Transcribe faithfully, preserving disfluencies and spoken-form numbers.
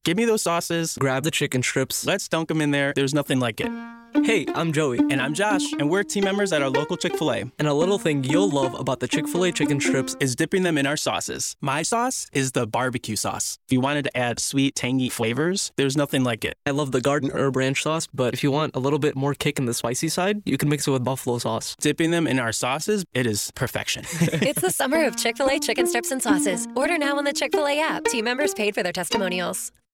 Give me those sauces. Grab the chicken strips. Let's dunk them in there. There's nothing like it. Hey, I'm Joey. And I'm Josh, and we're team members at our local Chick-fil-A. And a little thing you'll love about the Chick-fil-A chicken strips is dipping them in our sauces. My sauce is the barbecue sauce. If you wanted to add sweet, tangy flavors, there's nothing like it. I love the garden herb ranch sauce, but if you want a little bit more kick in the spicy side, you can mix it with buffalo sauce. Dipping them in our sauces, it is perfection. It's the summer of Chick-fil-A chicken strips and sauces. Order now on the Chick-fil-A app. Team members paid for their testimonials.